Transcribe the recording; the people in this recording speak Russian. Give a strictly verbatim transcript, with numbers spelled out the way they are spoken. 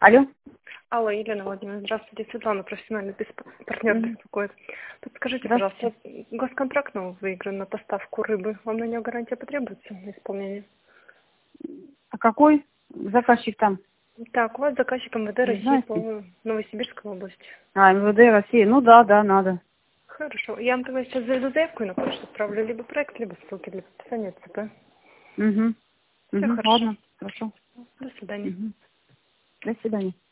Алло. Алло, Елена Владимировна, здравствуйте. Светлана, профессиональный бесп- партнер Мгм. беспокоит. Подскажите, Здравствуйте. пожалуйста, госконтракт новый выигран на поставку рыбы. Вам на него гарантия потребуется на исполнение? А какой заказчик там? Так, у вас заказчик МВД Не России знаете? по Новосибирской области. А, МВД России. Ну да, да, надо. Хорошо. Я вам тогда сейчас заведу заявку и на почту отправлю либо проект, либо ссылки для подписания ЦП. Угу. Все Угу. хорошо. Ладно, хорошо. До свидания. Угу. До свидания.